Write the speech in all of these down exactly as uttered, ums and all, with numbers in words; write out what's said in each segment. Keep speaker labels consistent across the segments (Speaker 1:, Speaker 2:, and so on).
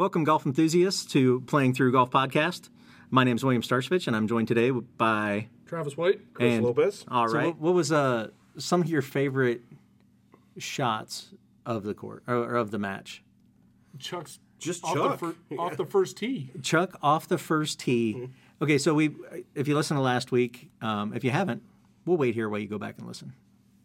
Speaker 1: welcome golf enthusiasts to Playing Through Golf Podcast. My name is William Starchevich, and I'm joined today by
Speaker 2: Travis White,
Speaker 3: Chris
Speaker 1: and,
Speaker 3: Lopez.
Speaker 1: All
Speaker 2: So
Speaker 1: right.
Speaker 2: what-
Speaker 1: what was uh, some of your favorite shots of the court or, or of the match?
Speaker 2: Chuck's
Speaker 3: Just
Speaker 2: off,
Speaker 3: Chuck.
Speaker 2: The, fir- off the first tee.
Speaker 1: Chuck off the first tee.
Speaker 3: Mm-hmm.
Speaker 1: Okay, so we, if you listened to last week, um, if you haven't, we'll wait here while you go back and listen.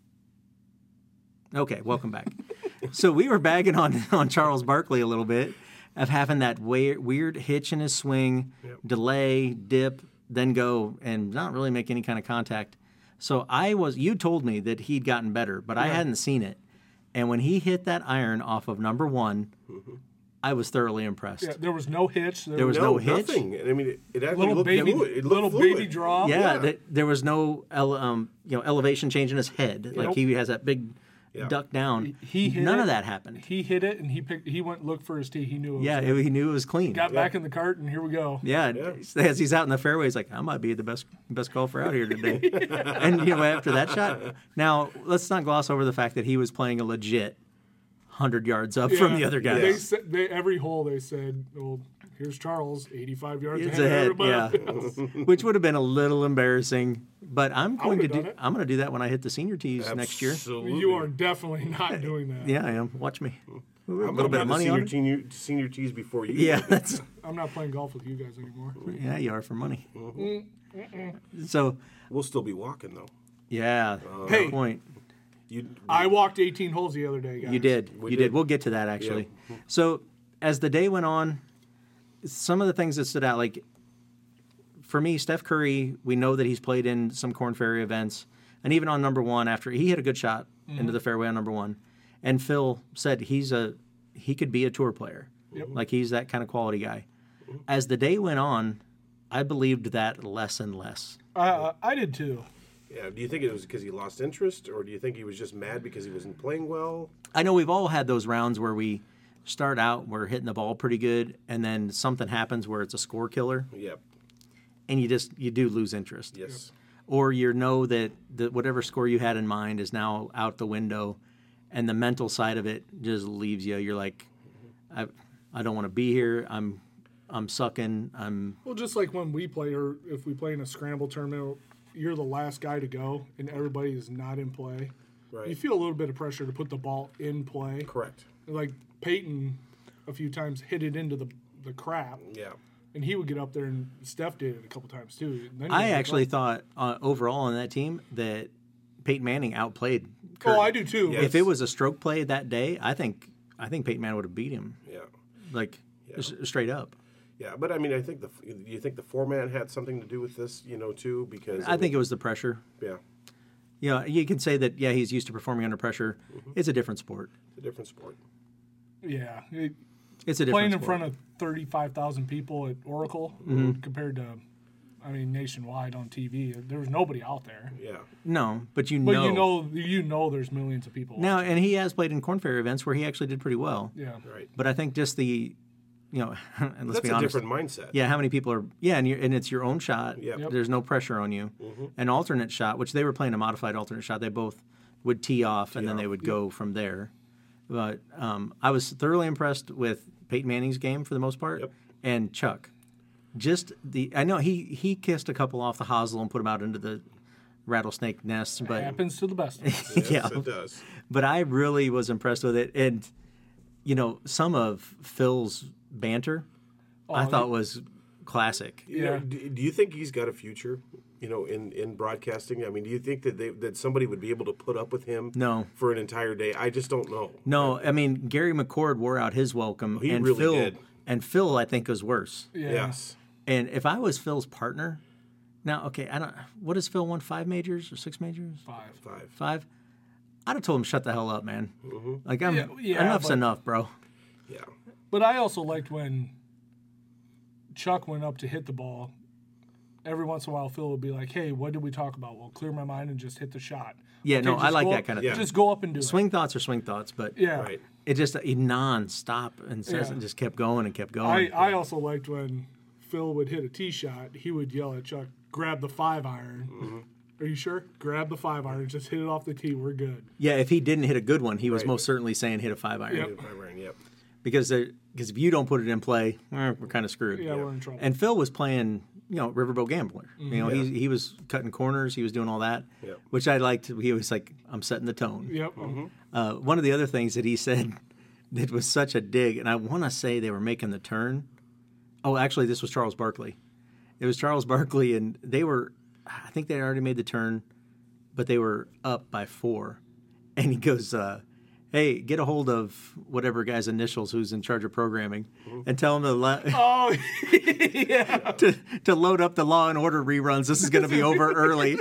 Speaker 1: Okay, welcome back. So we were bagging on on Charles Barkley a little bit of having that weird, weird hitch in his swing,
Speaker 3: Yep.
Speaker 1: delay, dip, then go and not really make any kind of contact. So I was, you told me that he'd gotten better, but I hadn't seen it. And when he hit that iron off of number one,
Speaker 3: Mm-hmm.
Speaker 1: I was thoroughly impressed.
Speaker 2: Yeah, there was no hitch. There,
Speaker 1: There was
Speaker 3: no,
Speaker 1: no hitch?
Speaker 3: nothing. I mean, it, it actually
Speaker 2: little
Speaker 3: looked
Speaker 2: baby,
Speaker 3: fluid. It looked
Speaker 2: little
Speaker 3: fluid.
Speaker 2: baby draw.
Speaker 1: Yeah,
Speaker 3: Yeah.
Speaker 1: th- there was no ele- um, you know elevation change in his head. Like
Speaker 2: Nope.
Speaker 1: he has that big
Speaker 3: Yeah.
Speaker 1: duck down.
Speaker 2: He hit
Speaker 1: None
Speaker 2: it,
Speaker 1: of that happened.
Speaker 2: He hit it, and he picked. He went and looked for his tee. He knew. It was
Speaker 1: Yeah,
Speaker 2: there.
Speaker 1: it, he knew it was clean.
Speaker 2: got back in the cart, and here we go.
Speaker 1: Yeah,
Speaker 3: Yeah.
Speaker 1: as he's out in the fairway, he's like, I might be the best best golfer out here today. And you know, after that shot, now let's not gloss over the fact that he was playing a legit hundred yards up from
Speaker 2: Yeah,
Speaker 1: the other guy.
Speaker 2: They said they, every hole they said, "Well, here's Charles, eighty-five yards
Speaker 1: It's
Speaker 2: ahead,
Speaker 1: ahead,
Speaker 2: of
Speaker 1: yeah.
Speaker 2: everybody else."
Speaker 1: Which would have been a little embarrassing, but I'm going to
Speaker 2: would've
Speaker 1: do.
Speaker 2: done it.
Speaker 1: I'm going to do that when I hit the senior tees next year.
Speaker 3: Absolutely.
Speaker 2: You are definitely not doing that.
Speaker 1: Yeah, I am. Watch me. A
Speaker 3: I'm
Speaker 1: little bit of money on
Speaker 3: senior,
Speaker 1: it.
Speaker 3: senior, senior tees before you.
Speaker 1: Yeah, that's.
Speaker 2: I'm not playing golf with you guys anymore.
Speaker 1: Yeah, you are for money.
Speaker 2: Mm-hmm.
Speaker 1: So,
Speaker 3: We'll still be walking though.
Speaker 1: yeah,
Speaker 2: Hey.
Speaker 1: good point.
Speaker 3: You.
Speaker 2: I walked eighteen holes the other day, guys.
Speaker 1: You did.
Speaker 3: We
Speaker 1: you did.
Speaker 3: did.
Speaker 1: We'll get to that actually. So, as the day went on, some of the things that stood out, like for me, Steph Curry, we know that he's played in some Korn Ferry events, and even on number one, after he hit a good shot into the fairway on number one, and Phil said he's a he could be a tour player, like he's that kind of quality guy. As the day went on, I believed that less and less.
Speaker 2: Uh, I did too.
Speaker 3: Yeah. Do you think it was because he lost interest, or do you think he was just mad because he wasn't playing well?
Speaker 1: I know we've all had those rounds where we start out, we're hitting the ball pretty good, and then something happens where it's a score killer,
Speaker 3: Yep.
Speaker 1: and you just you do lose interest.
Speaker 3: Yes.
Speaker 1: Or you know that, that whatever score you had in mind is now out the window, and the mental side of it just leaves you. You're like, I, I don't want to be here. I'm, I'm sucking. I'm.
Speaker 2: Well, just like when we play, or if we play in a scramble tournament, you're the last guy to go, and everybody is not in play.
Speaker 3: Right.
Speaker 2: You feel a little bit of pressure to put the ball in play.
Speaker 3: Correct.
Speaker 2: Like Peyton, a few times hit it into the the crap,
Speaker 3: Yeah.
Speaker 2: and he would get up there, and Steph did it a couple times too. And then he
Speaker 1: I
Speaker 2: would
Speaker 1: actually
Speaker 2: go.
Speaker 1: thought uh, overall on that team that Peyton Manning outplayed Curry.
Speaker 2: Oh, I do too.
Speaker 3: Yeah.
Speaker 1: If it was a stroke play that day, I think I think Peyton Manning would have beat him,
Speaker 3: Yeah.
Speaker 1: like s- straight up.
Speaker 3: Yeah. But I mean, I think the you think the format had something to do with this, you know, too, because
Speaker 1: I think it was the pressure.
Speaker 3: yeah,
Speaker 1: You know, you can say that, yeah, he's used to performing under pressure. It's a different sport.
Speaker 3: it's a different sport.
Speaker 2: Yeah, it,
Speaker 1: It's a different
Speaker 2: playing in
Speaker 1: sport.
Speaker 2: front of thirty-five thousand people at Oracle
Speaker 1: Mm-hmm.
Speaker 2: compared to, I mean, nationwide on T V, there was nobody out there.
Speaker 3: Yeah.
Speaker 1: No, but you
Speaker 2: But
Speaker 1: know.
Speaker 2: you know, you know, there's millions of people.
Speaker 1: Now, and he has played in Korn Ferry events where he actually did pretty well.
Speaker 2: yeah,
Speaker 3: Right.
Speaker 1: But I think just the, you know, and let's
Speaker 3: That's
Speaker 1: be
Speaker 3: a
Speaker 1: honest.
Speaker 3: different mindset.
Speaker 1: Yeah, how many people are? Yeah, and, you're, and it's your own shot.
Speaker 3: Yep. Yep.
Speaker 1: There's no pressure on you. An alternate shot, which they were playing a modified alternate shot. They both would tee off and then they would go from there. But um, I was thoroughly impressed with Peyton Manning's game for the most part,
Speaker 3: Yep.
Speaker 1: and Chuck. Just the I know he he kissed a couple off the hosel and put them out into the rattlesnake nests, but
Speaker 2: happens to the best of us.
Speaker 3: Yes,
Speaker 1: yeah.
Speaker 3: it does.
Speaker 1: But I really was impressed with it, and you know, some of Phil's banter, I thought was classic.
Speaker 3: You know,
Speaker 2: Yeah.
Speaker 3: do, do you think he's got a future? You know, in, in broadcasting. I mean, do you think that they that somebody would be able to put up with him?
Speaker 1: No.
Speaker 3: For an entire day, I just don't know.
Speaker 1: No, I mean Gary McCord wore out his welcome,
Speaker 3: He
Speaker 1: and
Speaker 3: really
Speaker 1: Phil
Speaker 3: did.
Speaker 1: and Phil I think was worse.
Speaker 2: Yeah.
Speaker 3: Yes.
Speaker 1: And if I was Phil's partner, now okay, I don't. What does Phil won? Five majors or six majors?
Speaker 2: Five.
Speaker 3: Five.
Speaker 1: Five. I'd have told him shut the hell up, man. Like I'm
Speaker 2: Yeah, yeah,
Speaker 1: enough's
Speaker 2: but-
Speaker 1: enough, bro.
Speaker 3: Yeah.
Speaker 2: But I also liked when Chuck went up to hit the ball. Every once in a while, Phil would be like, "Hey, what did we talk about? Well, clear my mind and just hit the shot."
Speaker 1: Yeah,
Speaker 2: Okay,
Speaker 1: no, I
Speaker 2: just
Speaker 1: like
Speaker 2: go
Speaker 1: that
Speaker 2: up-
Speaker 1: kind of
Speaker 3: Yeah.
Speaker 1: thing.
Speaker 2: Just go up and do
Speaker 1: Swing thoughts are swing thoughts, but
Speaker 2: it. Yeah.
Speaker 3: Right.
Speaker 1: it just he non-stop and says
Speaker 2: Yeah.
Speaker 1: and just kept going and kept
Speaker 2: I,
Speaker 1: going.
Speaker 2: I also liked when Phil would hit a tee shot. He would yell at Chuck, "Grab the five iron."
Speaker 3: Mm-hmm.
Speaker 2: Are you sure? Grab the five iron. Just hit it off the tee. We're good.
Speaker 1: Yeah, if he didn't hit a good one, he was
Speaker 3: Right.
Speaker 1: most certainly saying hit a five iron.
Speaker 2: Yep.
Speaker 3: Five iron, yep.
Speaker 1: because because if you don't put it in play, eh, we're kind of screwed.
Speaker 2: Yeah, we're in trouble.
Speaker 1: And Phil was playing, you know, Riverboat Gambler. You know,
Speaker 3: Yeah.
Speaker 1: he he was cutting corners, he was doing all that,
Speaker 3: Yeah.
Speaker 1: which I liked. He was like, I'm setting the tone.
Speaker 2: Yep.
Speaker 1: Uh, one of the other things that he said that was such a dig, and I want to say they were making the turn. Oh, actually, this was Charles Barkley. It was Charles Barkley, and they were, I think they had already made the turn, but they were up by four. And he goes, uh, hey, get a hold of whatever guy's initials who's in charge of programming and tell him to, lo-
Speaker 2: Oh, yeah.
Speaker 1: to, to load up the Law and Order reruns. This is going to be over early.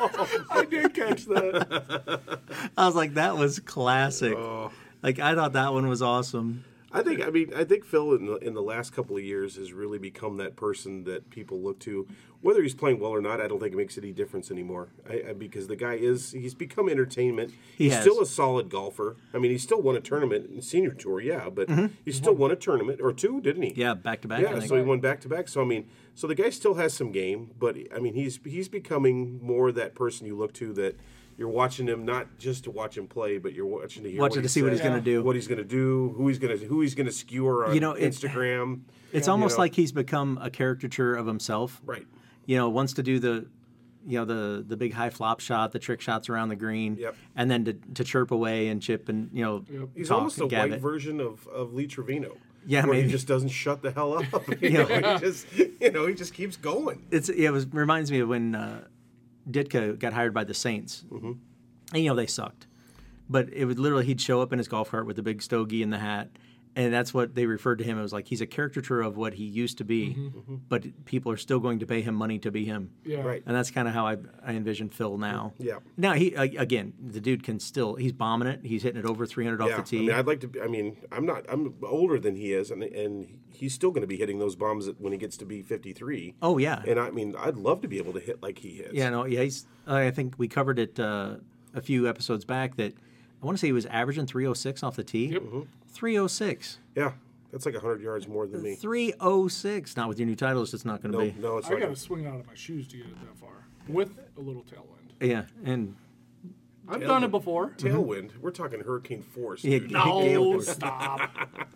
Speaker 2: I did catch that.
Speaker 1: I was like, that was classic. Like, I thought that one was awesome.
Speaker 3: I think I mean I think Phil in the, in the last couple of years has really become that person that people look to. Whether he's playing well or not, I don't think it makes any difference anymore. I, I, because the guy is he's become entertainment.
Speaker 1: He
Speaker 3: he's
Speaker 1: has.
Speaker 3: still a solid golfer. I mean, he still won a tournament in senior tour, yeah, but he still won a tournament or two, didn't he?
Speaker 1: Yeah, back to back. I
Speaker 3: Yeah,
Speaker 1: think.
Speaker 3: so he won back to back. So I mean, so the guy still has some game, but I mean, he's he's becoming more that person you look to that. You're watching him not just to watch him play, but you're watching to hear
Speaker 1: Watching
Speaker 3: what
Speaker 1: to
Speaker 3: he
Speaker 1: see what he's
Speaker 3: says,
Speaker 1: gonna do.
Speaker 3: what he's going to do, who he's going to who he's going to skewer on
Speaker 1: You know, it-
Speaker 3: Instagram.
Speaker 1: It's
Speaker 3: You
Speaker 1: almost
Speaker 3: know?
Speaker 1: like he's become a caricature of himself.
Speaker 3: Right.
Speaker 1: You know, wants to do the, you know, the the big high flop shot, the trick shots around the green,
Speaker 3: Yep.
Speaker 1: and then to, to chirp away and chip and you know,
Speaker 3: He's
Speaker 1: talk
Speaker 3: almost a
Speaker 1: and gab
Speaker 3: white
Speaker 1: it.
Speaker 3: version of, of Lee Trevino.
Speaker 1: Yeah,
Speaker 3: where
Speaker 1: maybe.
Speaker 3: he just doesn't shut the hell up. you know, he just you know he just keeps going.
Speaker 1: It's it was reminds me of when uh, Ditka got hired by the Saints, mm-hmm. and you know they sucked, but it would literally he'd show up in his golf cart with the big stogie and the hat. And that's what they referred to him. It was like he's a caricature of what he used to be,
Speaker 3: Mm-hmm.
Speaker 1: but people are still going to pay him money to be him.
Speaker 2: Yeah.
Speaker 3: Right.
Speaker 1: And that's kind of how I, I envision Phil now.
Speaker 3: Yeah.
Speaker 1: Now he a- again, the dude can still he's bombing it. He's hitting it over three hundred off
Speaker 3: Yeah,
Speaker 1: the
Speaker 3: I
Speaker 1: tee.
Speaker 3: mean, I'd like to. be- I mean, I'm not. I'm older than he is, and and he's still going to be hitting those bombs when he gets to be fifty-three.
Speaker 1: oh yeah,
Speaker 3: And I mean, I'd love to be able to hit like he hits.
Speaker 1: yeah, no, yeah. He's. I think we covered it uh, a few episodes back that I want to say he was averaging three oh six off the tee.
Speaker 2: Yep.
Speaker 1: three oh six.
Speaker 3: Yeah, that's like hundred yards more than me.
Speaker 1: three oh six. Not with your new titles, it's not going to
Speaker 3: No,
Speaker 1: be.
Speaker 3: no, it's
Speaker 2: I
Speaker 3: not.
Speaker 2: got to swing out of my shoes to get it that far with a little tailwind.
Speaker 1: Yeah, and
Speaker 2: I've done it before.
Speaker 3: Tailwind. We're talking hurricane force.
Speaker 1: Yeah,
Speaker 3: Dude.
Speaker 2: No, stop.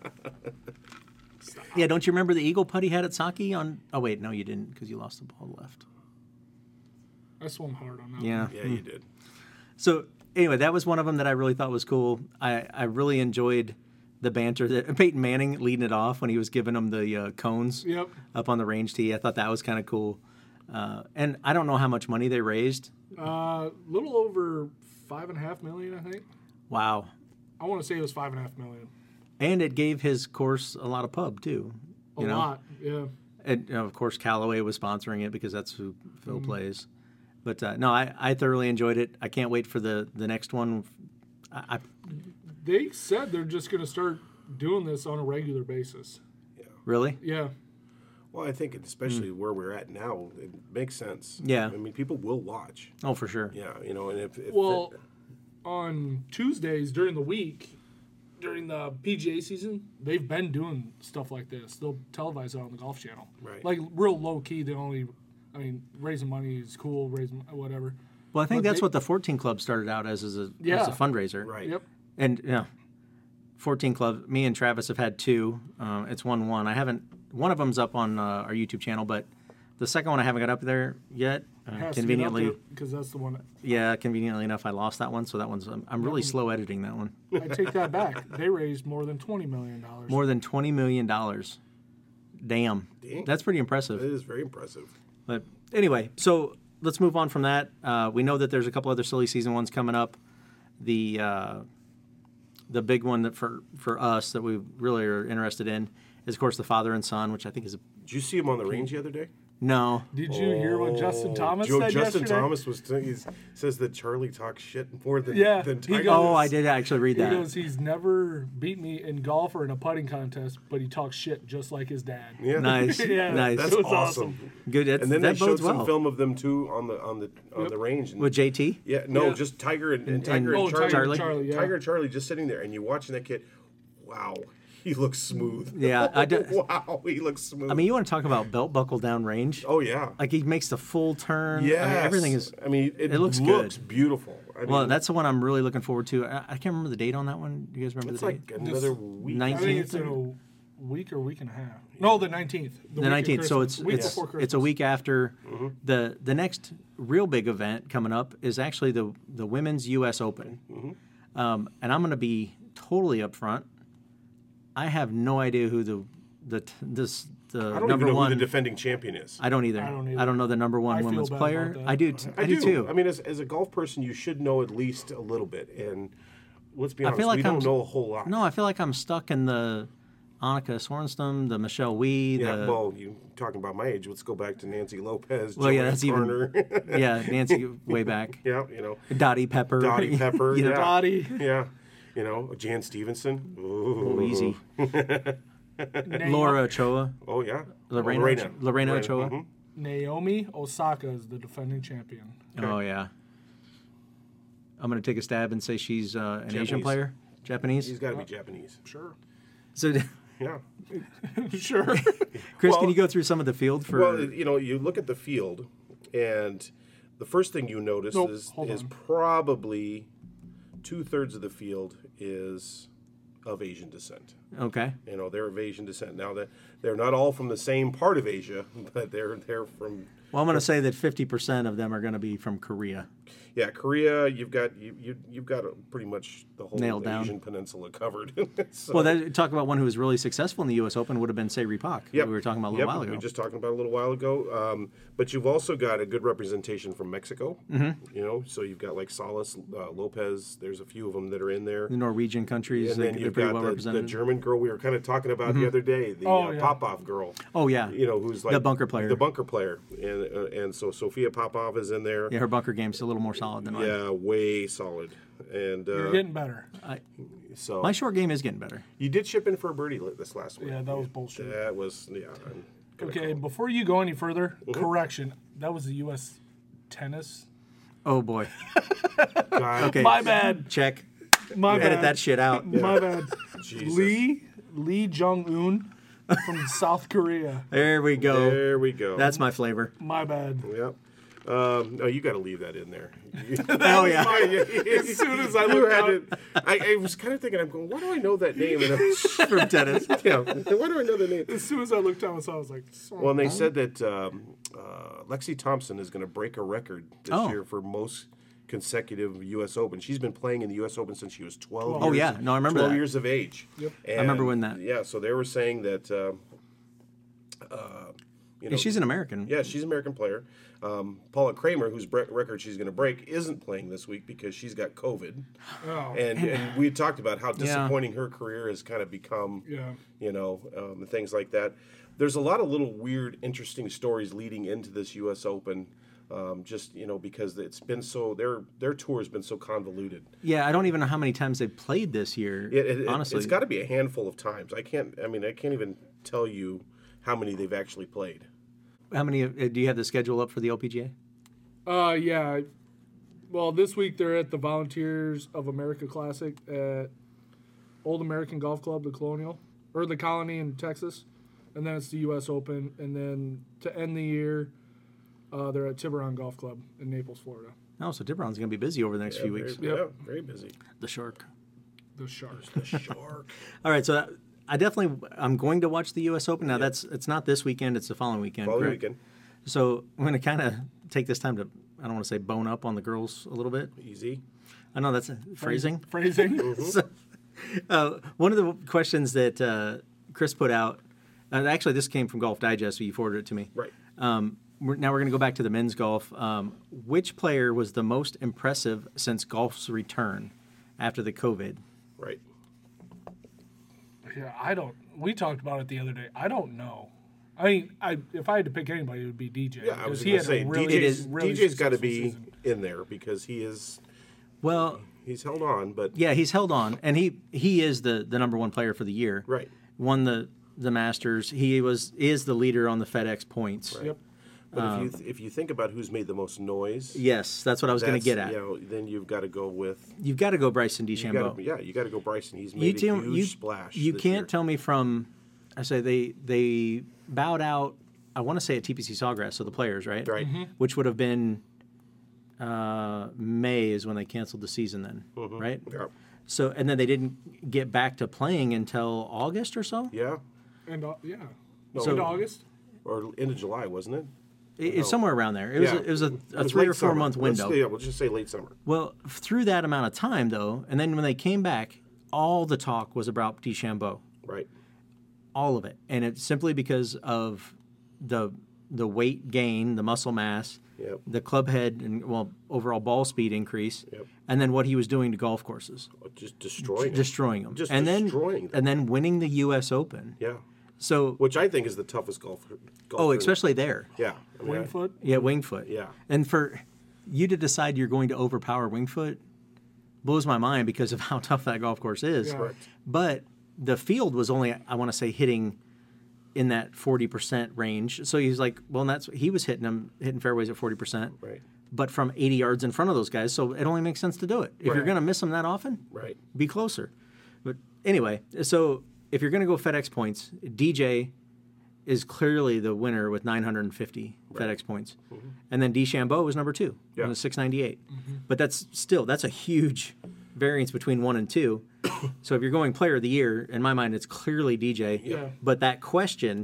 Speaker 1: yeah. Don't you remember the eagle putt he had at Saki on? Oh wait, no, you didn't because you lost the ball left.
Speaker 2: I swung hard on that
Speaker 1: Yeah.
Speaker 2: one.
Speaker 3: Yeah, you did.
Speaker 1: So anyway, that was one of them that I really thought was cool. I, I really enjoyed the banter that Peyton Manning leading it off when he was giving them the uh, cones
Speaker 2: Yep.
Speaker 1: up on the range tee. I thought that was kind of cool. Uh, and I don't know how much money they raised.
Speaker 2: A uh, little over five and a half million, I think.
Speaker 1: Wow.
Speaker 2: I want to say it was five and a half million.
Speaker 1: And it gave his course a lot of pub too.
Speaker 2: A
Speaker 1: You know?
Speaker 2: lot, yeah.
Speaker 1: And you know, of course, Callaway was sponsoring it because that's who Phil
Speaker 2: Mm-hmm.
Speaker 1: plays. But uh, no, I, I thoroughly enjoyed it. I can't wait for the, the next one. I, I
Speaker 2: They said they're just going to start doing this on a regular basis.
Speaker 1: really,
Speaker 2: Yeah.
Speaker 3: Well, I think especially where we're at now, it makes sense.
Speaker 1: Yeah.
Speaker 3: I mean, people will watch.
Speaker 1: oh for sure.
Speaker 3: Yeah, you know, and if, if
Speaker 2: Well, on Tuesdays during the week, during the P G A season, they've been doing stuff like this. They'll televise it on the Golf Channel.
Speaker 3: Right.
Speaker 2: Like real low key. They only, I mean, raising money is cool. Raising whatever.
Speaker 1: Well, I think
Speaker 2: But
Speaker 1: that's
Speaker 2: they-
Speaker 1: what the fourteen Club started out as, as a, as
Speaker 2: Yeah.
Speaker 1: a fundraiser.
Speaker 3: right,
Speaker 2: Yep.
Speaker 1: And yeah, fourteen Club. Me and Travis have had two. Uh, it's one one. I haven't. One of them's up on uh, our YouTube channel, but the second one I haven't got up there yet. Uh, conveniently,
Speaker 2: because that's the one.
Speaker 1: yeah, conveniently enough, I lost that one. So that one's. I'm, I'm really slow editing that one.
Speaker 2: I take that back. They raised more than twenty million dollars.
Speaker 1: More than twenty million dollars. Damn.
Speaker 3: Dang.
Speaker 1: That's pretty impressive.
Speaker 3: it is very impressive.
Speaker 1: But anyway, so let's move on from that. Uh, we know that there's a couple other silly season ones coming up. The uh, the big one that for for us that we really are interested in is, of course, the father and son, which I think is a,
Speaker 3: Did you see him on the range the other day?
Speaker 1: no.
Speaker 2: Did you hear what Justin Thomas
Speaker 3: Joe,
Speaker 2: said
Speaker 3: Justin
Speaker 2: yesterday?
Speaker 3: Thomas was he says that Charlie talks shit more than
Speaker 2: Yeah,
Speaker 3: than
Speaker 2: he
Speaker 3: Tiger.
Speaker 2: goes-
Speaker 1: Oh, I did actually read
Speaker 2: He
Speaker 1: that.
Speaker 2: goes, he's never beat me in golf or in a putting contest, but he talks shit just like his dad.
Speaker 3: Yeah.
Speaker 1: Nice,
Speaker 2: Yeah,
Speaker 1: nice,
Speaker 3: That's
Speaker 2: It was
Speaker 3: awesome.
Speaker 2: awesome.
Speaker 1: good. That's,
Speaker 3: And then
Speaker 1: that
Speaker 3: they showed
Speaker 1: bodes
Speaker 3: some
Speaker 1: well
Speaker 3: film of them too on the on the on
Speaker 2: Yep.
Speaker 3: the range. And,
Speaker 1: with J T.
Speaker 3: yeah, no,
Speaker 2: Yeah.
Speaker 3: just Tiger and, and
Speaker 1: And-
Speaker 3: Tiger and,
Speaker 2: Oh,
Speaker 3: Charlie.
Speaker 2: Tiger
Speaker 1: Charlie.
Speaker 2: and Charlie, yeah.
Speaker 3: Tiger and Charlie just sitting there, and you're watching that kid. Wow, He looks smooth.
Speaker 1: Yeah, I do-
Speaker 3: Wow, he looks smooth.
Speaker 1: I mean, you want to talk about belt buckle down range?
Speaker 3: oh yeah.
Speaker 1: Like he makes the full turn.
Speaker 3: Yes.
Speaker 1: I mean, everything is.
Speaker 3: I mean, it,
Speaker 1: it looks
Speaker 3: looks
Speaker 1: good.
Speaker 3: beautiful. I
Speaker 1: Well,
Speaker 3: mean,
Speaker 1: that's the one I'm really looking forward to. I, I can't remember the date on that one. Do you guys remember
Speaker 3: it's
Speaker 1: the
Speaker 3: like
Speaker 1: date?
Speaker 3: another week.
Speaker 2: I think
Speaker 1: nineteenth.
Speaker 2: it's in a week or week and a half. No, the nineteenth.
Speaker 1: The nineteenth. So it's
Speaker 2: week
Speaker 1: it's
Speaker 2: before Christmas.
Speaker 1: it's a week after
Speaker 3: Mm-hmm.
Speaker 1: the the next real big event coming up is actually the the women's U S Open,
Speaker 3: Mm-hmm.
Speaker 1: um, and I'm going to be totally upfront. I have no idea who the the t- this the
Speaker 3: I don't
Speaker 1: number
Speaker 3: even know
Speaker 1: one.
Speaker 3: who the defending champion is.
Speaker 1: I don't either.
Speaker 2: I don't either.
Speaker 1: I don't know the number one
Speaker 2: I feel
Speaker 1: women's
Speaker 2: bad
Speaker 1: player.
Speaker 2: about that.
Speaker 1: I do. T- I,
Speaker 3: I
Speaker 1: do, too.
Speaker 3: I mean, as, as a golf person, you should know at least a little bit. And let's be
Speaker 1: I
Speaker 3: honest,
Speaker 1: feel like
Speaker 3: we don't
Speaker 1: I'm-
Speaker 3: know a whole lot.
Speaker 1: No, I feel like I'm stuck in the Annika Sorenstam, the Michelle Wee,
Speaker 3: Yeah,
Speaker 1: the
Speaker 3: well, you talking about my age? Let's go back to Nancy Lopez.
Speaker 1: Well, yeah,
Speaker 3: Joanne
Speaker 1: that's even-
Speaker 3: Turner.
Speaker 1: yeah Nancy way back,
Speaker 3: yeah, you know,
Speaker 1: Dottie Pepper,
Speaker 3: Dottie Pepper.
Speaker 1: You know,
Speaker 3: yeah.
Speaker 2: Dottie.
Speaker 3: Yeah, you know, Jan Stevenson. Ooh.
Speaker 1: Oh, easy.
Speaker 2: Na-
Speaker 1: Laura Ochoa,
Speaker 3: Oh yeah,
Speaker 1: Lorena,
Speaker 3: Oh, Lorena.
Speaker 1: Lorena Ochoa.
Speaker 3: mhm.
Speaker 2: Naomi Osaka is the defending champion.
Speaker 1: Oh yeah. I'm gonna take a stab and say she's uh, an Asian
Speaker 3: Japanese.
Speaker 1: player, Japanese.
Speaker 3: He's got to be Japanese.
Speaker 2: Sure.
Speaker 1: So,
Speaker 3: Yeah.
Speaker 2: Sure.
Speaker 1: Chris,
Speaker 3: Well-
Speaker 1: can you go through some of the field for?
Speaker 3: Well, you know, you look at the field, and the first thing you notice
Speaker 2: Nope,
Speaker 3: is
Speaker 2: hold
Speaker 3: is
Speaker 2: on.
Speaker 3: probably two thirds of the field is of Asian descent.
Speaker 1: Okay.
Speaker 3: You know, they're of Asian descent. Now that they're not all from the same part of Asia, but they're they're from
Speaker 1: Well, I'm gonna say that fifty percent of them are gonna be from Korea.
Speaker 3: yeah Korea. You've got you, you you've got pretty much the whole
Speaker 1: Nailed down.
Speaker 3: Asian peninsula covered. So,
Speaker 1: Well, that, talk about one who was really successful in the U S Open would have been Say Pak,
Speaker 3: yep.
Speaker 1: who we were talking about a
Speaker 3: Yep,
Speaker 1: little while
Speaker 3: We
Speaker 1: ago.
Speaker 3: were just talking about a little while ago. Um, but you've also got a good representation from Mexico. Mm-hmm. You know, so you've got like Salas uh, Lopez. There's a few of them that are in there.
Speaker 1: The Norwegian countries,
Speaker 3: And
Speaker 1: they,
Speaker 3: then
Speaker 1: they're
Speaker 3: you've
Speaker 1: pretty
Speaker 3: got
Speaker 1: well
Speaker 3: the, the
Speaker 1: represented.
Speaker 3: German girl we were kind of talking about the other day, the
Speaker 2: Oh,
Speaker 3: uh,
Speaker 2: yeah.
Speaker 3: Popov girl.
Speaker 1: oh yeah,
Speaker 3: You know, who's like
Speaker 1: The bunker player.
Speaker 3: The bunker player, and uh, and so Sophia Popov is in there.
Speaker 1: yeah, her bunker game's a little more solid than mine.
Speaker 3: Yeah, way solid. And
Speaker 2: You're
Speaker 3: uh,
Speaker 2: getting better.
Speaker 3: so
Speaker 1: My short game is getting better.
Speaker 3: you did chip in for a birdie li- this last week.
Speaker 2: Yeah, that was bullshit.
Speaker 3: That was yeah. I'm gonna
Speaker 2: Okay,
Speaker 3: call-
Speaker 2: before you go any further,
Speaker 3: Mm-hmm.
Speaker 2: correction. That was the U S tennis.
Speaker 1: Oh boy.
Speaker 3: God,
Speaker 1: Okay.
Speaker 2: My bad.
Speaker 1: Check.
Speaker 2: My
Speaker 1: Edit
Speaker 2: bad.
Speaker 1: that shit out.
Speaker 2: My bad.
Speaker 3: Jesus.
Speaker 2: Lee Lee Jong Un from South Korea.
Speaker 1: There we go.
Speaker 3: There we go.
Speaker 1: That's my flavor.
Speaker 2: My bad.
Speaker 3: Yep. Um, no, you got to leave that in there.
Speaker 1: Oh yeah.
Speaker 3: as soon as I looked at it, I, I was kind of thinking, I'm going, why do I know that name? And I,
Speaker 1: From tennis.
Speaker 3: yeah, why do I know the name?
Speaker 2: As soon as I looked down, I was like,
Speaker 3: Well, and they said that um, uh, Lexi Thompson is going to break a record this
Speaker 1: Oh.
Speaker 3: year for most consecutive U S Open. She's been playing in the U S Open since she was twelve.
Speaker 1: Oh,
Speaker 3: years,
Speaker 1: yeah. No, I remember
Speaker 3: twelve
Speaker 1: that.
Speaker 3: years of age.
Speaker 2: Yep.
Speaker 3: And,
Speaker 1: I remember when that-
Speaker 3: Yeah, so they were saying that. Uh, uh, you know,
Speaker 1: Yeah, she's an American.
Speaker 3: yeah, she's an American player. Um, Paula Kramer, whose bre- record she's going to break, isn't playing this week because she's got COVID.
Speaker 2: oh,
Speaker 3: And, and we talked about how disappointing her career has kind of become,
Speaker 2: yeah.
Speaker 3: you know, um, and things like that. There's a lot of little weird, interesting stories leading into this U S Open, um, just, you know, because it's been so, their their tour has been so convoluted.
Speaker 1: Yeah, I don't even know how many times they've played this year.
Speaker 3: It, it,
Speaker 1: honestly,
Speaker 3: it's got to be a handful of times. I can't, I mean, I can't even tell you how many they've actually played.
Speaker 1: how many? uh, Do you have the schedule up for the L P G A?
Speaker 2: Uh, yeah. Well, this week they're at the Volunteers of America Classic at Old American Golf Club, the Colonial, or the Colony in Texas. And then it's the U S Open. And then to end the year, uh, they're at Tiburon Golf Club in Naples, Florida.
Speaker 1: Oh, so Tiburon's going to be busy over the next few
Speaker 3: Very,
Speaker 1: weeks.
Speaker 3: yeah,
Speaker 2: Yep.
Speaker 3: very busy.
Speaker 1: The Shark.
Speaker 2: The Sharks.
Speaker 3: The shark.
Speaker 1: All right, so that, I definitely I'm going to watch the U S Open. Now that's it's not this weekend; it's the following weekend.
Speaker 3: Following
Speaker 1: correct?
Speaker 3: weekend.
Speaker 1: So I'm going to kind of take this time to I don't want to say bone up on the girls a little bit.
Speaker 3: Easy.
Speaker 1: I know that's a phrasing.
Speaker 2: Phrasing.
Speaker 1: So, uh, one of the questions that uh, Chris put out, uh, actually this came from Golf Digest, so you forwarded it to me.
Speaker 3: Right.
Speaker 1: Um, we're, now we're going to go back to the men's golf. Um, which player was the most impressive since golf's return after the COVID?
Speaker 3: Right.
Speaker 2: Yeah, I don't. We talked about it the other day. I don't know. I mean, I if I had to pick anybody, it would be D J.
Speaker 3: Yeah, I was
Speaker 2: because he
Speaker 3: going to
Speaker 2: had
Speaker 3: say,
Speaker 2: a really,
Speaker 3: D J's,
Speaker 1: It is-
Speaker 2: really
Speaker 3: D J's got to
Speaker 2: successful
Speaker 3: be
Speaker 2: season.
Speaker 3: in there because he is,
Speaker 1: Well,
Speaker 3: he's held on, but
Speaker 1: yeah, he's held on, and he he is the, the number one player for the year.
Speaker 3: right.
Speaker 1: Won the the Masters. He was is the leader on the FedEx points.
Speaker 2: Yep.
Speaker 3: But if you th- if you think about who's made the most noise,
Speaker 1: Yes, that's what I was going to
Speaker 3: that's,
Speaker 1: get at.
Speaker 3: You know, then you've got to go with.
Speaker 1: You've got to go Bryson
Speaker 3: You
Speaker 1: DeChambeau.
Speaker 3: gotta, yeah, you got to go Bryson. He's
Speaker 1: You
Speaker 3: made a
Speaker 1: tell-
Speaker 3: huge
Speaker 1: you,
Speaker 3: splash.
Speaker 1: You
Speaker 3: this
Speaker 1: can't
Speaker 3: year.
Speaker 1: tell me from. I say they they bowed out. I want to say at T P C Sawgrass, so the players, right?
Speaker 3: Right.
Speaker 1: Which would have been uh, May is when they canceled the season. Then, right?
Speaker 3: Yeah.
Speaker 1: So and then they didn't get back to playing until August or so.
Speaker 3: Yeah.
Speaker 2: And uh, yeah,
Speaker 3: No,
Speaker 2: so, in
Speaker 3: no.
Speaker 2: August.
Speaker 3: Or end of July, wasn't it?
Speaker 1: It- It's somewhere around there. It was
Speaker 3: Yeah.
Speaker 1: a, it was a,
Speaker 3: It
Speaker 1: a
Speaker 3: was
Speaker 1: three
Speaker 3: late
Speaker 1: or four
Speaker 3: summer.
Speaker 1: month
Speaker 3: Let's-
Speaker 1: window.
Speaker 3: yeah, we'll just say late summer.
Speaker 1: Well, through that amount of time though, and then when they came back, all the talk was about DeChambeau.
Speaker 3: Right.
Speaker 1: All of it, and it's simply because of the the weight gain, the muscle mass,
Speaker 3: Yep.
Speaker 1: the club head, and well, overall ball speed increase,
Speaker 3: Yep.
Speaker 1: and then what he was doing to golf courses,
Speaker 3: Just destroying. it.
Speaker 1: destroying them,
Speaker 3: Just
Speaker 1: and
Speaker 3: destroying
Speaker 1: then
Speaker 3: them.
Speaker 1: and then winning the U S Open.
Speaker 3: Yeah.
Speaker 1: So,
Speaker 3: Which I think is the toughest golf. golf
Speaker 1: oh,
Speaker 3: tournament.
Speaker 1: especially there,
Speaker 3: Yeah. I mean, I-
Speaker 2: Wingfoot.
Speaker 1: yeah, Wingfoot,
Speaker 3: Yeah.
Speaker 1: and for you to decide you're going to overpower Wingfoot blows my mind because of how tough that golf course is.
Speaker 2: Yeah.
Speaker 3: Correct.
Speaker 1: But the field was only, I want to say, hitting in that forty percent range. So he's like, well, and that's he was hitting them, hitting fairways at forty percent,
Speaker 3: Right.
Speaker 1: but from eighty yards in front of those guys. So it only makes sense to do it. If you're
Speaker 3: Right.
Speaker 1: going to miss them that often,
Speaker 3: Right.
Speaker 1: be closer. But anyway, so if you're going to go FedEx points, D J is clearly the winner with nine hundred fifty FedEx points, and then DeChambeau was number two,
Speaker 3: Yeah.
Speaker 1: with six ninety-eight. But that's still that's a huge variance between one and two. So if you're going player of the year, in my mind, it's clearly D J.
Speaker 2: Yeah.
Speaker 1: But that question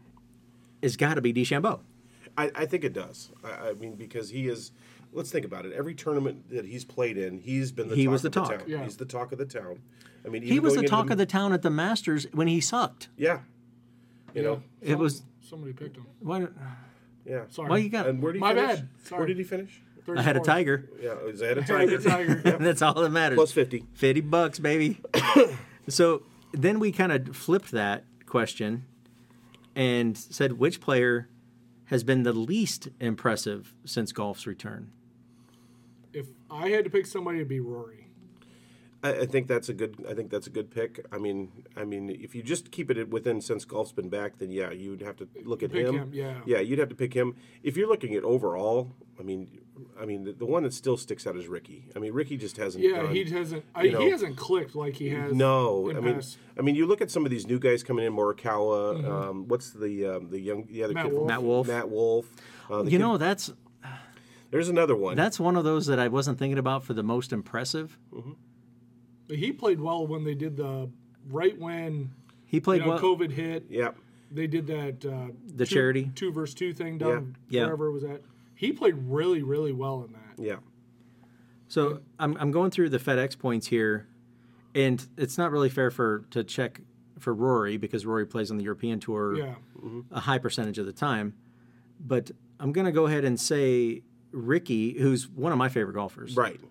Speaker 1: has got to be DeChambeau.
Speaker 3: I, I think it does. I, I mean, because he is. Let's think about it. Every tournament that he's played in, he's been the
Speaker 1: He
Speaker 3: talk
Speaker 1: was the
Speaker 3: of
Speaker 1: talk.
Speaker 3: the town.
Speaker 2: Yeah.
Speaker 3: He's the talk of the town. I mean,
Speaker 1: He
Speaker 3: even
Speaker 1: was
Speaker 3: going
Speaker 1: the
Speaker 3: into
Speaker 1: talk of the town at the Masters when he sucked.
Speaker 3: Yeah. You know.
Speaker 1: It was
Speaker 2: Somebody picked him.
Speaker 1: why?
Speaker 3: Yeah.
Speaker 2: Sorry.
Speaker 1: Why you got?
Speaker 3: And where did he
Speaker 2: My
Speaker 3: finish?
Speaker 2: bad. Sorry.
Speaker 3: Where did he finish?
Speaker 1: I had a tiger.
Speaker 3: Yeah, it was ahead of
Speaker 2: Tiger.
Speaker 3: Tiger.
Speaker 2: Tiger.
Speaker 1: That's all that matters.
Speaker 3: Plus fifty.
Speaker 1: fifty bucks, baby. So then we kind of flipped that question and said, which player has been the least impressive since golf's return?
Speaker 2: If I had to pick somebody, it'd be Rory.
Speaker 3: I, I think that's a good. I think that's a good pick. I mean, I mean, if you just keep it within since golf's been back, then yeah, you'd have to look at
Speaker 2: Pick
Speaker 3: him.
Speaker 2: him, yeah.
Speaker 3: yeah, you'd have to pick him. If you're looking at overall, I mean, I mean, the, the one that still sticks out is Ricky. I mean, Ricky just hasn't.
Speaker 2: Yeah,
Speaker 3: done,
Speaker 2: he hasn't. I,
Speaker 3: you know,
Speaker 2: he hasn't clicked like he has.
Speaker 3: No,
Speaker 2: in
Speaker 3: I mean,
Speaker 2: past-
Speaker 3: I mean, you look at some of these new guys coming in, Morikawa. Um, what's the um, the young the other
Speaker 2: Matt
Speaker 3: kid?
Speaker 2: Wolff.
Speaker 1: Matt Wolff.
Speaker 3: Matt Wolf. Uh, the
Speaker 1: You
Speaker 3: kid-
Speaker 1: know, that's
Speaker 3: there's another one.
Speaker 1: that's one of those that I wasn't thinking about for the most impressive.
Speaker 2: But he played well when they did the right when
Speaker 1: He
Speaker 2: you
Speaker 1: played
Speaker 2: know,
Speaker 1: well.
Speaker 2: COVID hit.
Speaker 3: yeah.
Speaker 2: They did that uh,
Speaker 1: The
Speaker 2: two,
Speaker 1: charity?
Speaker 2: two versus two thing down
Speaker 1: Yeah. Yeah.
Speaker 2: wherever it was at. He played really, really well in that.
Speaker 3: Yeah.
Speaker 1: So I'm I'm going through the FedEx points here, and it's not really fair for to check for Rory because Rory plays on the European Tour
Speaker 2: Yeah,
Speaker 1: a high percentage of the time. But I'm going to go ahead and say Ricky, who's one of my favorite golfers.
Speaker 3: Right.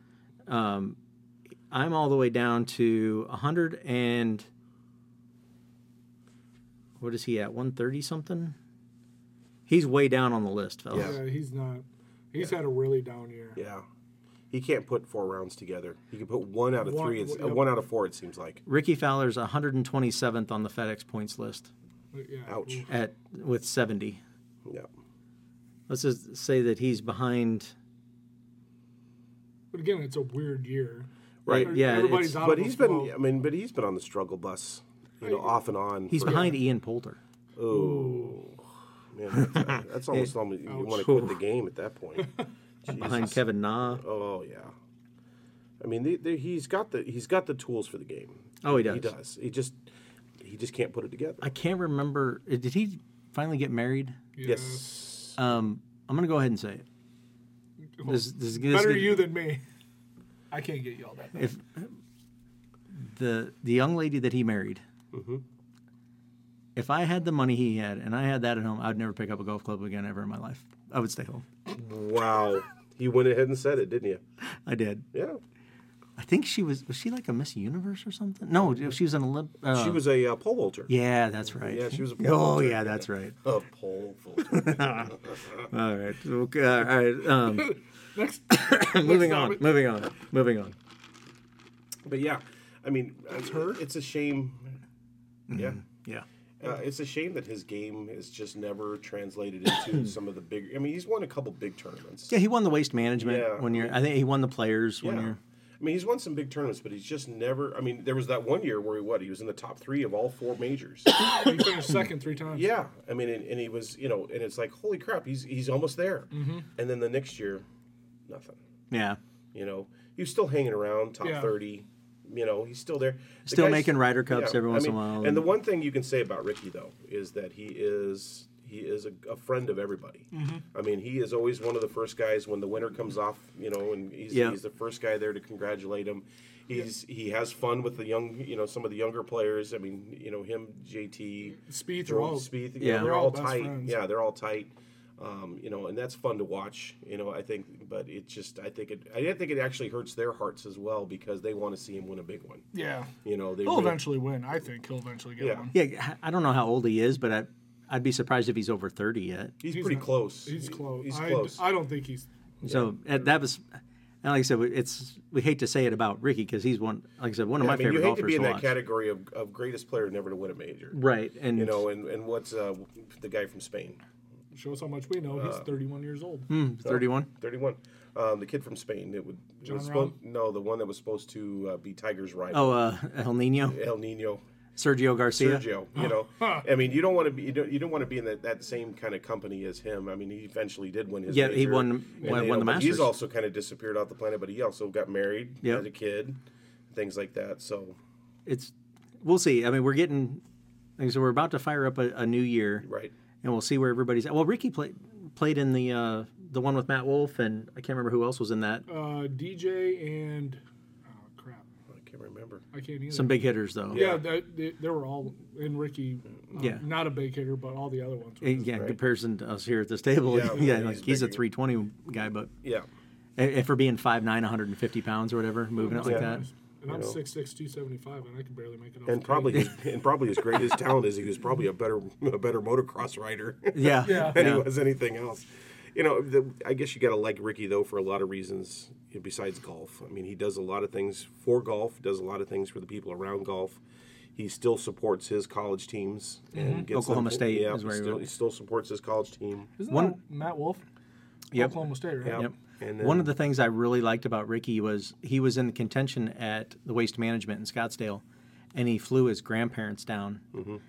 Speaker 1: I'm all the way down to one hundred and what is he at? one thirty something? He's way down on the list, fellas.
Speaker 3: Yeah.
Speaker 2: yeah, he's not. He's had a really down year.
Speaker 3: Yeah. He can't put four rounds together. He can put one out of
Speaker 2: One-
Speaker 3: three. It's, uh,
Speaker 2: yep.
Speaker 3: one out of four, it seems like.
Speaker 1: Ricky Fowler's one hundred twenty-seventh on the FedEx points list
Speaker 2: Yeah.
Speaker 3: Ouch.
Speaker 1: at with seventy.
Speaker 3: Yeah.
Speaker 1: Let's just say that he's behind.
Speaker 2: But again, it's a weird year.
Speaker 3: Right.
Speaker 2: Every-
Speaker 1: Yeah,
Speaker 2: everybody's
Speaker 1: it's-
Speaker 2: out
Speaker 3: But
Speaker 2: of
Speaker 3: he's
Speaker 2: the
Speaker 3: been,
Speaker 2: flow.
Speaker 3: I mean, but he's been on the struggle bus, you know, off and on.
Speaker 1: He's
Speaker 3: for-
Speaker 1: behind Ian Poulter.
Speaker 3: Oh, man, that's, uh, that's almost almost you want to quit the game at that point.
Speaker 1: Behind
Speaker 3: Jesus.
Speaker 1: Kevin Na.
Speaker 3: Oh yeah. I mean, they, they, he's got the he's got the tools for the game.
Speaker 1: Oh, he does.
Speaker 3: He does. He just he just can't put it together.
Speaker 1: I can't remember. uh, Did he finally get married?
Speaker 2: Yeah.
Speaker 3: Yes.
Speaker 1: Um, I'm going to go ahead and say it. This, this, this,
Speaker 2: Better
Speaker 1: this-
Speaker 2: you than me. I can't get yelled at.
Speaker 1: If the the young lady that he married, if I had the money he had and I had that at home, I'd never pick up a golf club again ever in my life. I would stay home.
Speaker 3: Wow. You went ahead and said it, didn't you?
Speaker 1: I did.
Speaker 3: Yeah.
Speaker 1: I think she was was she like a Miss Universe or something? No, she was an Olymp. Uh,
Speaker 3: She was a uh, pole vaulter.
Speaker 1: Yeah, that's right.
Speaker 3: Yeah, she was a pole
Speaker 1: Oh,
Speaker 3: vaulter.
Speaker 1: yeah, that's right.
Speaker 3: A pole vaulter.
Speaker 1: All right. Okay. All right. Um,
Speaker 2: Next,
Speaker 1: moving
Speaker 2: next
Speaker 1: on.
Speaker 2: topic.
Speaker 1: Moving on. Moving on.
Speaker 3: But yeah, I mean, it's her. It's a shame. Yeah.
Speaker 1: Yeah.
Speaker 3: Uh, it's a shame that his game is just never translated into some of the big. I mean, he's won a couple big tournaments.
Speaker 1: Yeah, he won the waste management
Speaker 3: Yeah.
Speaker 1: one year. I think he won the players one
Speaker 3: Yeah.
Speaker 1: year.
Speaker 3: I mean, he's won some big tournaments, but he's just never. I mean, there was that one year where he what? He was in the top three of all four majors.
Speaker 2: He finished second three times.
Speaker 3: Yeah, I mean, and, and he was, you know, and it's like, holy crap, he's he's almost there. Mm-hmm. And then the next year, nothing.
Speaker 1: Yeah.
Speaker 3: You know, he was still hanging around top
Speaker 2: Yeah.
Speaker 3: thirty. You know, he's still there. The
Speaker 1: Still
Speaker 3: guy's-
Speaker 1: making Ryder Cups every once
Speaker 3: I
Speaker 1: in
Speaker 3: mean,
Speaker 1: a while.
Speaker 3: And the one thing you can say about Ricky though is that he is he is a, a friend of everybody.
Speaker 1: Mm-hmm.
Speaker 3: I mean, he is always one of the first guys when the winner comes off. You know, and he's
Speaker 1: Yeah.
Speaker 3: he's the first guy there to congratulate him. He's he has fun with the young, you know, some of the younger players. I mean, you know, him, J T,
Speaker 2: Spieth are
Speaker 3: Joel
Speaker 2: all
Speaker 3: Spieth. you
Speaker 1: Yeah.
Speaker 3: know, they're
Speaker 2: They're
Speaker 3: all
Speaker 2: all best
Speaker 3: tight.
Speaker 2: friends.
Speaker 3: Yeah, they're all tight. Um, you know, and that's fun to watch. You know, I think, but it just, I think it, I think it actually hurts their hearts as well because they want to see him win a big one.
Speaker 2: Yeah.
Speaker 3: You know, they
Speaker 2: He'll
Speaker 3: really-
Speaker 2: eventually win. I think he'll eventually get
Speaker 3: Yeah.
Speaker 2: one.
Speaker 1: Yeah, I don't know how old he is, but I, I'd be surprised if he's over thirty yet.
Speaker 3: He's,
Speaker 2: He's
Speaker 3: pretty
Speaker 2: not-
Speaker 3: close.
Speaker 2: He's close.
Speaker 3: He's
Speaker 2: I,
Speaker 3: close.
Speaker 2: I don't think he's.
Speaker 1: So uh, that was, and like I said, it's we hate to say it about Ricky because he's one, like I said, one of
Speaker 3: Yeah,
Speaker 1: my
Speaker 3: I mean,
Speaker 1: favorite
Speaker 3: you hate
Speaker 1: golfers
Speaker 3: to be in that
Speaker 1: watch.
Speaker 3: category of, of greatest player never to win a major.
Speaker 1: Right, and
Speaker 3: You know, and, and what's uh, the guy from Spain?
Speaker 2: Shows how much we know. He's thirty-one years old.
Speaker 1: hmm, thirty-one.
Speaker 3: thirty-one. Um, the kid from Spain. It would. it
Speaker 2: John
Speaker 3: was
Speaker 2: Rahm?
Speaker 3: supposed, no, the one that was supposed to uh, be Tiger's rival.
Speaker 1: Oh, uh, El Nino,
Speaker 3: El Nino.
Speaker 1: Sergio Garcia.
Speaker 3: Sergio, you know, I mean, you don't want to be, you don't, you don't want to be in that, that same kind of company as him. I mean, he eventually did win his.
Speaker 1: Yeah, he
Speaker 3: major,
Speaker 1: won-
Speaker 3: and,
Speaker 1: won-
Speaker 3: you
Speaker 1: won
Speaker 3: know,
Speaker 1: the
Speaker 3: but He's
Speaker 1: Masters.
Speaker 3: also kind of disappeared off the planet, but he also got married,
Speaker 1: Yep.
Speaker 3: had a kid, things like that. So,
Speaker 1: It's, we'll see. I mean, we're getting, like I said, we're about to fire up a, a new year,
Speaker 3: right,
Speaker 1: and we'll see where everybody's at. Well, Ricky played played in the uh, the one with Matt Wolf, and I can't remember who else was in that.
Speaker 2: Uh, D J and oh crap,
Speaker 3: I can't remember.
Speaker 2: I can't either.
Speaker 1: Some big hitters though.
Speaker 2: Yeah, that, they, they were all in Ricky. Uh,
Speaker 1: Yeah.
Speaker 2: not a big hitter, but all the other ones. were.
Speaker 1: Uh, Yeah, in
Speaker 3: Right.
Speaker 1: comparison to us here at this table,
Speaker 3: Yeah,
Speaker 1: yeah,
Speaker 3: he's
Speaker 1: like he's a
Speaker 3: bigger.
Speaker 1: three twenty guy, but
Speaker 3: Yeah,
Speaker 1: if for being five nine, one hundred fifty pounds or whatever, moving it like
Speaker 3: Yeah.
Speaker 1: that.
Speaker 2: And I'm
Speaker 3: You know.
Speaker 2: six six, two seventy-five, and I can barely make it off.
Speaker 3: and
Speaker 2: the
Speaker 3: probably
Speaker 2: tee.
Speaker 3: his, and probably his greatest talent is he was probably a better a better motocross rider
Speaker 1: Yeah,
Speaker 2: Yeah.
Speaker 3: than
Speaker 1: yeah.
Speaker 3: he was anything else. You know, the, I guess you got to like Ricky though for a lot of reasons besides golf. I mean, he does a lot of things for golf, does a lot of things for the people around golf. He still supports his college teams and gets
Speaker 1: Oklahoma
Speaker 3: them,
Speaker 1: State
Speaker 3: Yeah,
Speaker 1: is where he
Speaker 3: still,
Speaker 1: went.
Speaker 3: he still supports his college team.
Speaker 2: Isn't
Speaker 1: One-
Speaker 2: that Matt Wolf?
Speaker 1: Yep.
Speaker 2: Oklahoma State, right?
Speaker 3: Yeah.
Speaker 1: Yep.
Speaker 3: And
Speaker 1: One
Speaker 3: then-
Speaker 1: of the things I really liked about Ricky was he was in contention at the Waste Management in Scottsdale, and he flew his grandparents down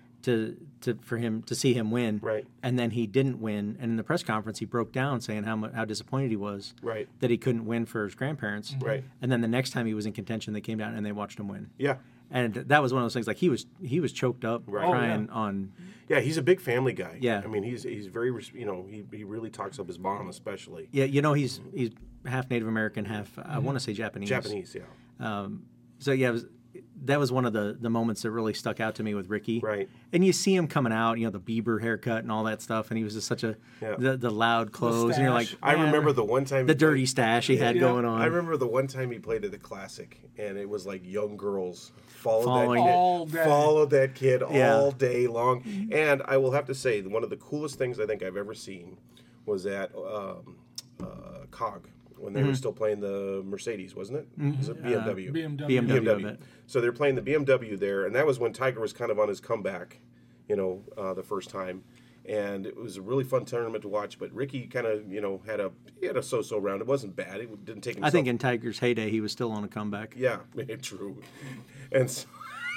Speaker 1: to to for him to see him win.
Speaker 3: Right.
Speaker 1: And then he didn't win, and in the press conference he broke down saying how mu- how disappointed he was
Speaker 3: Right.
Speaker 1: that he couldn't win for his grandparents.
Speaker 3: Right.
Speaker 1: And then the next time he was in contention, they came down and they watched him win.
Speaker 3: Yeah,
Speaker 1: And that was one of those things. Like he was he was choked up
Speaker 3: Right.
Speaker 1: crying on.
Speaker 3: yeah, he's a big family guy.
Speaker 1: Yeah.
Speaker 3: I mean, he's he's very res- you know he he really talks up his mom especially.
Speaker 1: Yeah, you know he's he's half Native American, half I want to say Japanese.
Speaker 3: Japanese, yeah.
Speaker 1: So yeah, it was, that was one of the, the moments that really stuck out to me with Ricky.
Speaker 3: Right.
Speaker 1: And you see him coming out, you know, the Bieber haircut and all that stuff, and he was just such a
Speaker 3: Yeah.
Speaker 1: the, the loud clothes, and you're like,
Speaker 2: stash.
Speaker 3: I
Speaker 1: man,
Speaker 3: remember the one time
Speaker 1: the
Speaker 3: he played-
Speaker 1: dirty stash he had
Speaker 2: Yeah.
Speaker 1: going on.
Speaker 3: I remember the one time he played at the Classic, and it was like young girls followed
Speaker 1: Following
Speaker 3: that
Speaker 1: it.
Speaker 3: kid,
Speaker 2: All day.
Speaker 3: followed that kid
Speaker 1: Yeah.
Speaker 3: all day long. And I will have to say, one of the coolest things I think I've ever seen was at um, uh, C O G when they were still playing the Mercedes, wasn't it? Was it B M W?
Speaker 2: B M W.
Speaker 1: B M W.
Speaker 3: B M W.
Speaker 1: of it.
Speaker 3: So they're playing the B M W there, and that was when Tiger was kind of on his comeback, you know, uh, the first time. And it was a really fun tournament to watch. But Ricky kind of, you know, had a he had a so-so round. It wasn't bad. It didn't take himself.
Speaker 1: I think in Tiger's heyday, he was still on a comeback.
Speaker 3: Yeah, true. And so,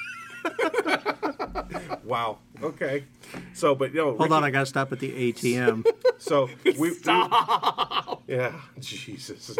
Speaker 3: wow. Okay. So, but you know,
Speaker 1: Hold
Speaker 3: Ricky,
Speaker 1: on, I got to stop at the A T M.
Speaker 3: so we stop. Yeah, Jesus.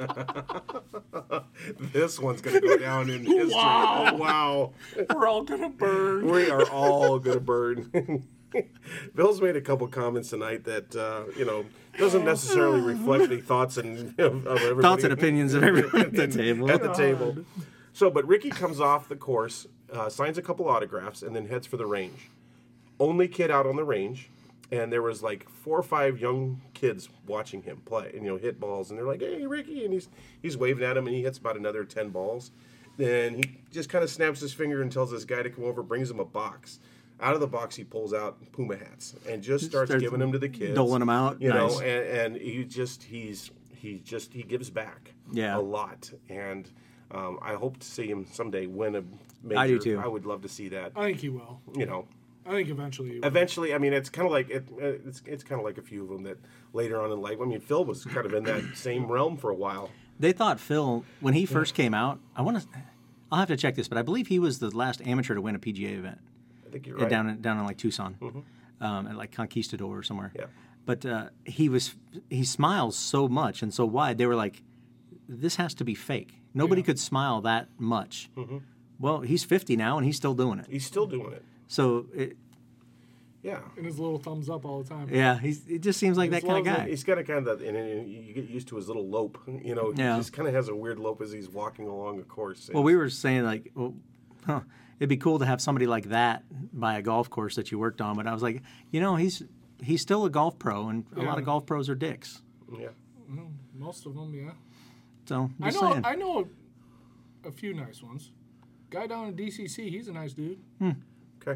Speaker 3: This one's gonna go down in history.
Speaker 2: Wow.
Speaker 3: Wow.
Speaker 2: We're all gonna burn.
Speaker 3: We are all gonna burn. Bill's made a couple comments tonight that uh, you know doesn't necessarily reflect the thoughts and of everybody.
Speaker 1: Thoughts and opinions of everyone at the table.
Speaker 3: At the table. So, but Ricky comes off the course, uh, signs a couple autographs, and then heads for the range. Only kid out on the range, and there was like four or five young kids watching him play, and you know, hit balls, and they're like, "Hey, Ricky!" and he's he's waving at him, and he hits about another ten balls. Then he just kind of snaps his finger and tells this guy to come over, brings him a box. Out of the box, he pulls out Puma hats and just starts,
Speaker 1: Starts
Speaker 3: giving them to the kids,
Speaker 1: doling 'em out.
Speaker 3: You
Speaker 1: Nice.
Speaker 3: know, and, and he just he's he just he gives back
Speaker 1: Yeah.
Speaker 3: a lot, and um, I hope to see him someday win a major.
Speaker 1: I do too.
Speaker 3: I would love to see that.
Speaker 2: I think he will.
Speaker 3: You know,
Speaker 2: I think eventually. You will.
Speaker 3: Eventually, I mean, it's kind of like it, it's it's kind of like a few of them that later on in life. I mean, Phil was kind of in that same realm for a while.
Speaker 1: They thought Phil, when he first came out, I want to, I'll have to check this, but I believe he was the last amateur to win a P G A event.
Speaker 3: I think you're
Speaker 1: uh,
Speaker 3: right.
Speaker 1: Down in, down in like Tucson, mm-hmm. um, at like Conquistador or somewhere.
Speaker 3: Yeah.
Speaker 1: But uh, he was he smiles so much and so wide. They were like, this has to be fake. Nobody
Speaker 2: Yeah.
Speaker 1: could smile that much. Mm-hmm. Well, he's fifty now and he's still doing it.
Speaker 3: He's still doing it.
Speaker 1: So it,
Speaker 3: Yeah.
Speaker 2: And his little thumbs up all the time.
Speaker 1: yeah, he's it just seems like
Speaker 2: He
Speaker 1: that kind of
Speaker 2: loves it.
Speaker 1: guy.
Speaker 3: He's got a kind of that, and, and you get used to his little lope. You know,
Speaker 1: Yeah.
Speaker 3: he just kind of has a weird lope as he's walking along a course.
Speaker 1: Well, we were saying like, well, huh, it'd be cool to have somebody like that by a golf course that you worked on. But I was like, you know, he's he's still a golf pro, and a lot
Speaker 2: Yeah.
Speaker 1: of golf pros are dicks.
Speaker 3: Yeah.
Speaker 2: Most of them, yeah.
Speaker 1: So
Speaker 2: I
Speaker 1: just
Speaker 2: know.
Speaker 1: saying.
Speaker 2: I know a few nice ones. Guy down in D C C, he's a nice dude.
Speaker 3: Okay.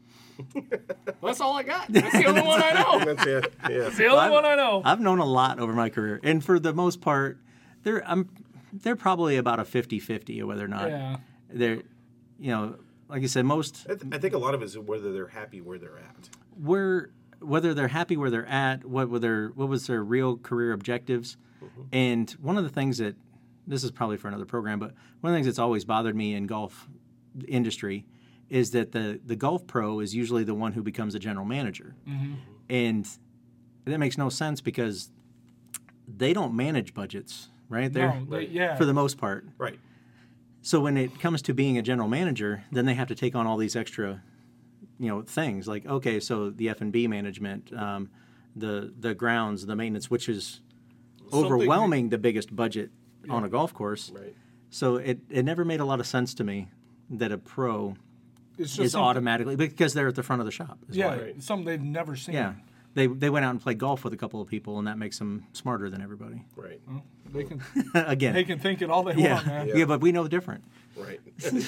Speaker 2: That's all I got. That's the only one I know.
Speaker 3: That's it. Yeah.
Speaker 2: That's the only
Speaker 1: I've-
Speaker 2: one I know.
Speaker 1: I've known a lot over my career, and for the most part, they're I'm they're probably about a fifty-fifty of whether or not
Speaker 2: Yeah.
Speaker 1: they're, you know, like I said, most
Speaker 3: I, th- I think a lot of it is whether they're happy where they're at.
Speaker 1: were whether they're happy where they're at, what were their what was their real career objectives, and one of the things that this is probably for another program, but one of the things that's always bothered me in golf industry is that the the golf pro is usually the one who becomes a general manager, and that makes no sense because they don't manage budgets, right? They're
Speaker 2: No, they, yeah.
Speaker 1: for the most part.
Speaker 3: Right.
Speaker 1: So when it comes to being a general manager, then they have to take on all these extra, you know, things like okay, so the F and B management, um, the the grounds, the maintenance, which is
Speaker 2: Something-
Speaker 1: overwhelming the biggest budget on a golf course.
Speaker 3: Right.
Speaker 1: So it, it never made a lot of sense to me that a pro
Speaker 2: it's just
Speaker 1: is
Speaker 2: something-
Speaker 1: automatically because they're at the front of the shop. is
Speaker 2: Yeah,
Speaker 1: why.
Speaker 3: Right.
Speaker 2: something they've never seen.
Speaker 1: Yeah. They they went out and played golf with a couple of people, and that makes them smarter than everybody.
Speaker 3: Right.
Speaker 2: Well, they can
Speaker 1: Again.
Speaker 2: they can think it all they
Speaker 1: yeah.
Speaker 2: want, man.
Speaker 1: yeah, but we know different,
Speaker 3: Right.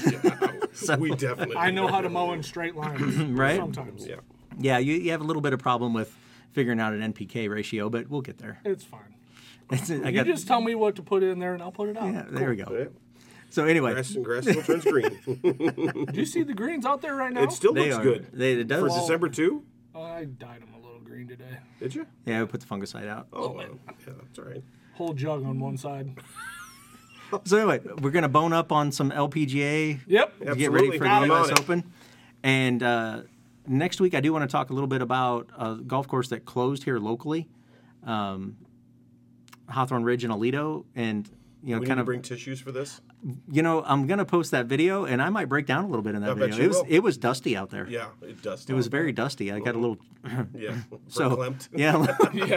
Speaker 3: Yeah. We definitely.
Speaker 2: I know how to mow in straight lines.
Speaker 1: Right?
Speaker 2: Sometimes.
Speaker 3: Yeah.
Speaker 1: Yeah, you, you have a little bit of problem with figuring out an N P K ratio, but we'll get there.
Speaker 2: It's fine.
Speaker 1: It's, I
Speaker 2: You
Speaker 1: got,
Speaker 2: just tell me what to put in there and I'll put it out.
Speaker 1: yeah, there we go.
Speaker 3: Yeah.
Speaker 1: So anyway,
Speaker 3: Grass and grass still turns green.
Speaker 2: Do you see the greens out there right now?
Speaker 3: It still
Speaker 1: they
Speaker 3: looks
Speaker 1: are
Speaker 3: good.
Speaker 1: They, it does.
Speaker 3: For December two?
Speaker 2: I dyed them a little green today.
Speaker 3: Did you?
Speaker 1: Yeah, we put the fungicide out.
Speaker 3: Oh, well, yeah, that's all right.
Speaker 2: Whole jug on one side.
Speaker 1: So anyway, we're gonna bone up on some L P G A.
Speaker 2: Yep.
Speaker 1: Get ready
Speaker 3: Absolutely.
Speaker 1: for the
Speaker 3: I'm
Speaker 1: U S
Speaker 3: on it.
Speaker 1: Open. And uh, next week, I do want to talk a little bit about a golf course that closed here locally, um, Hawthorne Ridge in Aledo, and you know,
Speaker 3: We need
Speaker 1: kind
Speaker 3: to
Speaker 1: of
Speaker 3: bring tissues for this?
Speaker 1: you know, I'm gonna post that video, and I might break down a little bit in that
Speaker 3: I bet
Speaker 1: video.
Speaker 3: you
Speaker 1: It was
Speaker 3: will.
Speaker 1: it was dusty out there.
Speaker 3: Yeah, it does.
Speaker 1: It was very dusty. I got a little
Speaker 3: Yeah.
Speaker 1: so
Speaker 3: Verklempt.
Speaker 1: yeah.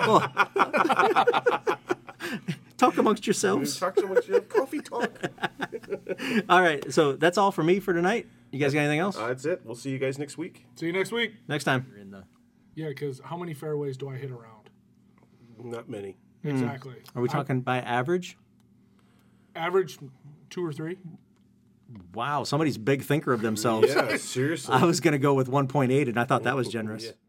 Speaker 2: Yeah.
Speaker 1: Talk amongst yourselves.
Speaker 3: Talk so much. Coffee talk.
Speaker 1: All right, so that's all for me for tonight. You guys got anything else?
Speaker 3: Uh, that's it. We'll see you guys next week.
Speaker 2: See you next week.
Speaker 1: Next time. In the-
Speaker 2: Yeah, because how many fairways do I hit around?
Speaker 3: Not many.
Speaker 2: Exactly.
Speaker 1: Are we talking by average?
Speaker 2: Average two or three?
Speaker 1: Wow, somebody's a big thinker of themselves.
Speaker 3: Yeah, seriously.
Speaker 1: I was going to go with one point eight, and I thought that was generous.
Speaker 3: Yeah.